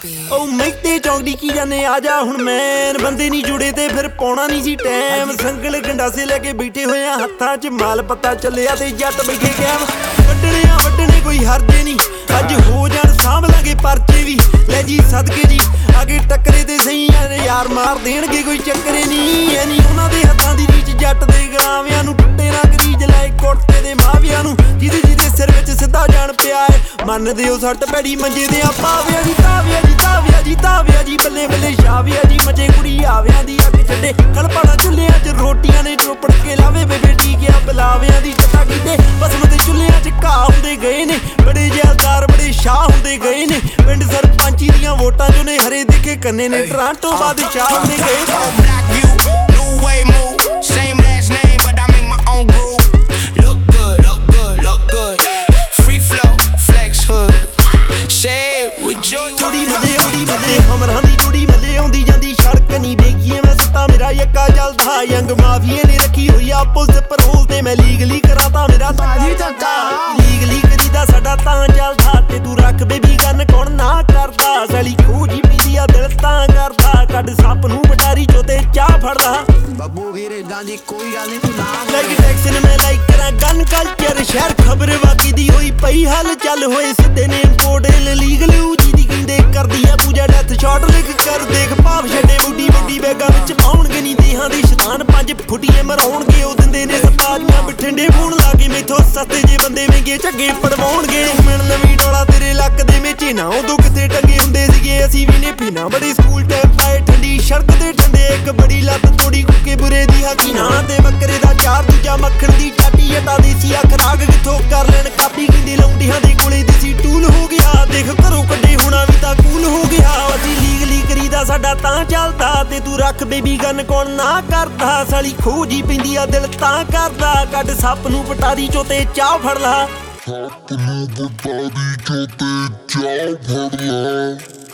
ओ मैते चौंकदी की जाने आजा हुण मैन बंदे नहीं जुड़े ते फिर पौना नहीं सी टैम संगल गंडासे लेके बैठे हुए हत्थां च माल पत्ता चलिया ते जट बैठे कैम वड्डने कोई हरदे नहीं अज हो जाण साਂਭ लांगे परचे भी ले जी सदके जी आगे टक्करे ते सही यार मार देणगे कोई चक्करे नहीं ऐ नहीं उन्हां दे हत्थां दी रीच जट दे गरावियां नूं टुੱਟੇ ना गरीज लाए कुर्ते दे मावियां नूं जिहदे सिर विच सिद्धा जान पिया है मनदे ओ सट पैड़ी मंजे दे पाविया जी ताविया जी बल्ले बल्ले शाविया जी मजे कुड़ी आविया दी अग छड्डे खलपाड़ा चुल्लियां च रोटियां ने चोपड़ के लावे बेबे टीकिया बलावियां दी चटा कीते बसम दे चुल्लियां च घाह हुंदे गए ने बड़े जैलदार बड़े शाह हुंदे गए ने पिंड सरपंची दियां वोटां जो ने हरे दिखे कन्ने ने टरांटो बादशाह हुंदे गए Same last name, but I make my own groove. Look good. Free flow, flex hood. Shade with joy. चूड़ी मले हमरां दी चूड़ी मले आउंदी जांदी सड़क नहीं बेगीए मैं सत्ता मेरा यक्का चलदा यंग माफिए ने रखी होई आ पुलिस परहोल ते मैं लीगली करा ता मेरा ताजी चक्का लीगली करीदा साडा तां चलदा ते तू रख बेबी गन कौन ना करदा सली खूजी पीदी आ दिल तां करदा कड सप नूं बटारी चो ते चाह फड़दा ਬੱਬੂ ਵੀਰ ਇਦਾਂ ਦੀ ਕੋਈ ਗੱਲ ਨਹੀਂ ਤੂੰ ਨਾਮ ਲਾਈਕ ਟੈਕਸਨ ਮੈਂ ਲਾਈਕ ਕਰਾਂ ਗਨ ਕਲਚਰ ਸ਼ਹਿਰ ਖਬਰ ਵਾਕੀ ਦੀ ਹੋਈ ਪਈ ਹਲ ਚੱਲ ਹੋਏ ਸਿੱਧੇ ਨੇ ਇੰਪੋਰਟ ਲੀਗਲ ਉਜੀ ਦੀ ਕਹਿੰਦੇ ਕਰਦੀ ਆ ਪੂਜਾ ਡੈਥ ਸ਼ਾਟ ਲਿਖ ਕਰ ਦੇਖ ਭਾਵ ਛੱਡੇ ਬੁੱਢੀ ਬੈਗਾਂ ਵਿੱਚ ਪਾਉਣਗੇ ਨਹੀਂ ਦੇਹਾਂ ਦੀ ਸ਼ੈਤਾਨ 5 ਫੁੱਟੀਏ ਮਰਾਉਣਗੇ ਉਹ ਦਿੰਦੇ ਨੇ ਸਪਾਜੀਆਂ ਬਿਠੰਡੇ ਫੋਨ ਲਾ ਕੇ ਮੈਥੋਂ ਸਸਤੇ ਜੇ ਬੰਦੇ ਮਹਿੰਗੇ ਝੱਗੇ ਪੜਵਾਉਣਗੇ ਮਿਣ ਨਵੀਂ ਡੋਲਾ ਤੇਰੇ ਲੱਕ ਦੇ ਵਿੱਚ ਨਾ ਉਦੋਂ ਕਿਤੇ ਟੰਗੇ ਹੁੰਦੇ ਸੀਗੇ ਅਸੀਂ ਵੀ ਨੇ ਪੀਣਾ ਬੜੇ ਸਕੂਲ ਟਾਈਮ ਪਾਏ ਠੰਡੀ ਸੜਕ ਤੇ ਠੰਡੇ ਇੱਕ ਬੜੀ ਲੱਤ ਤੋੜੀ ਕੁੱਕੇ ਬੁਰੇ ਦੀ ਹਾਕੀ ਨਾ ਤੇ ਬੱਕਰੇ ਦਾ ਚਾਰ ਦੂਜਾ ਮੱਖਣ ਦੀ ਚਾਟੀ ਜਟਾ ਦੇਸੀ ਅੱਖ ਰਾਗ ਕਿੱਥੋਂ ਕਰ ਲੈਣ ਕਾਪੀ ਕਹਿੰਦੀ ਲੌਂਡੀਆਂ ਦੇ ਕੋਲੇ ਦੇਸੀ ਟੂਲ ਹੋ ਗਿਆ ਦੇਖ ਘਰੋਂ ਕੱਢੇ ਹੋਣਾ ਵੀ ਤਾਂ ਕੂਲ ਹੋ ਗਿਆ ਅਸੀਂ ਲੀਗਲੀ ਕਰੀਦਾ ਸਾਡਾ ਤਾਂ ਚੱਲਦਾ ਤੇ ਤੂੰ ਰੱਖ ਬੇਬੀ ਗਨ ਕੌਣ ਨਾ ਕਰਦਾ ਸਾਲੀ ਖੋਜੀ ਪੈਂਦੀ ਆ ਦਿਲ ਤਾਂ ਕਰਦਾ ਕੱਢ ਸੱਪ ਨੂੰ ਪਟਾਰੀ ਚੋਂ ਤੇ ਚਾਹ ਫੜ ਲਾ ਸੱਪ ਨੂੰ ਪਟਾਰੀ ਚੋਂ ਤੇ ਚਾਹ ਫੜ ਲਾ